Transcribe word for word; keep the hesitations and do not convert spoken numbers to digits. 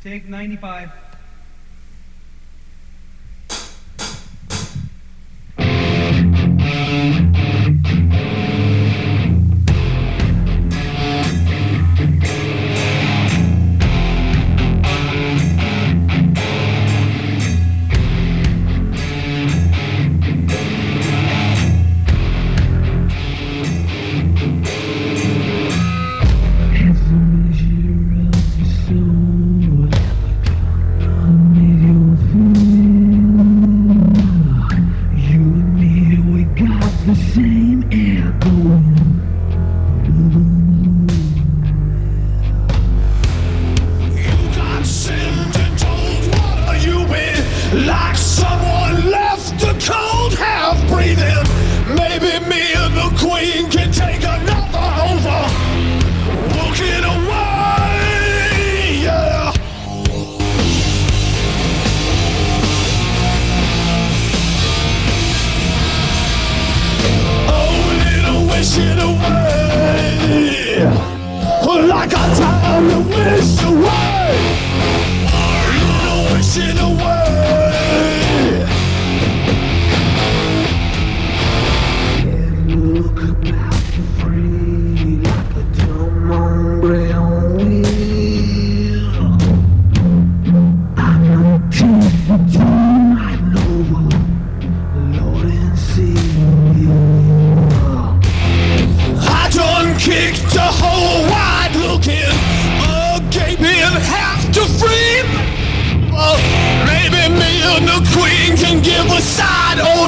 Take ninety-five. The same air going. You got sent and told what are you in? Like someone left the cold half breathing. Maybe me and the Queen can take another over. Walking away, yeah. Wishing away, like a time to wish away, little wishing away. Can't look about for free like a dumb hombre on wheel. I'm not teeth for time right now, Lord and see. I done kicked a hole wide looking, a gaping half to free. Oh, maybe me and the Queen can give a side. Oh,